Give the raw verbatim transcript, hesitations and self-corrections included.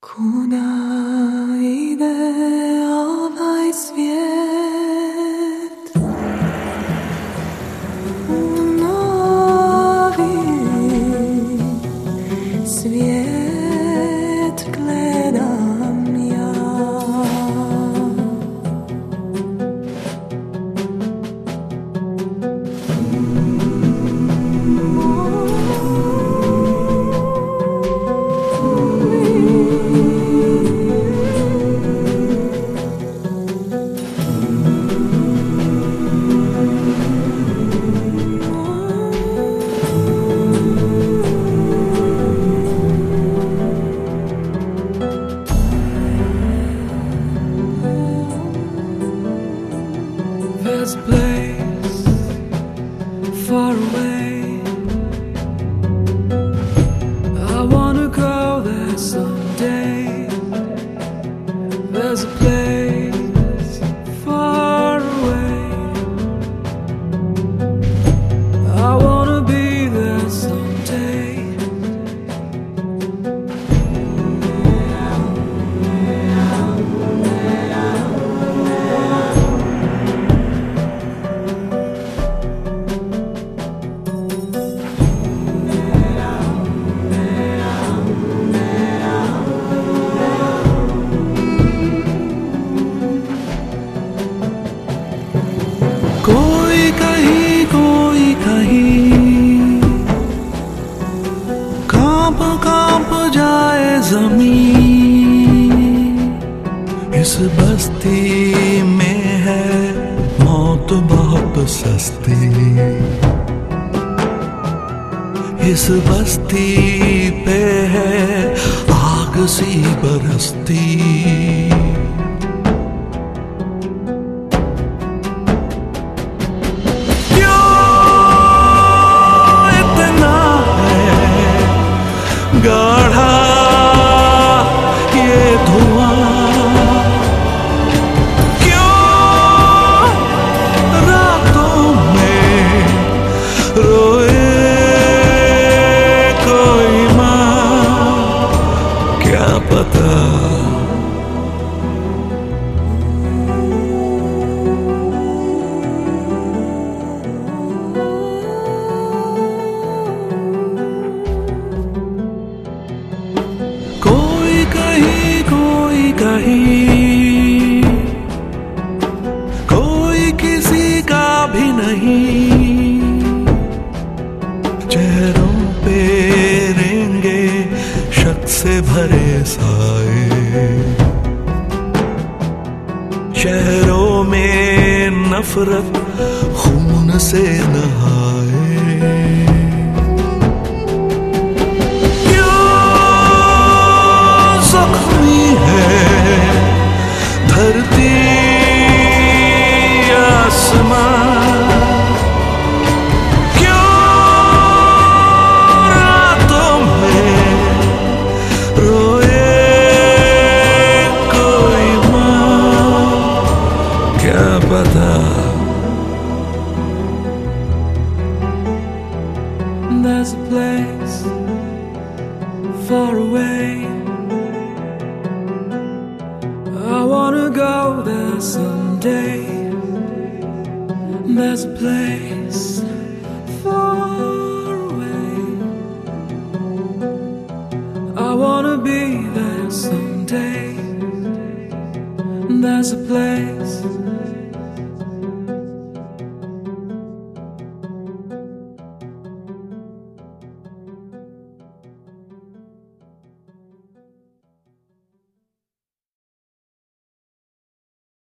Kuda ide ovaj svijet u novi svijet gledam ja. There's a place far away. I wanna go there someday. There's a place far away. I wanna be there someday. कोई कहीं कोई कहीं कांप कांप जाए ज़मीन। इस बस्ती में है मौत बहुत सस्ती। इस बस्ती पे है आग सी बरसती। गाढ़ा ये धुआं क्यों रातों में रोए कोई माँ, क्या पता। कोई कहीं कोई कहीं कोई किसी का भी नहीं। चेहरों पे रेंगे शक से भरे साए। शहरों में नफरत खून से नहाए। धरती आसमां क्यों रातों में रोए कोई माँ, क्या पता। There's a place far away. I wanna go there someday. There's a place far away. I wanna be there someday. There's a place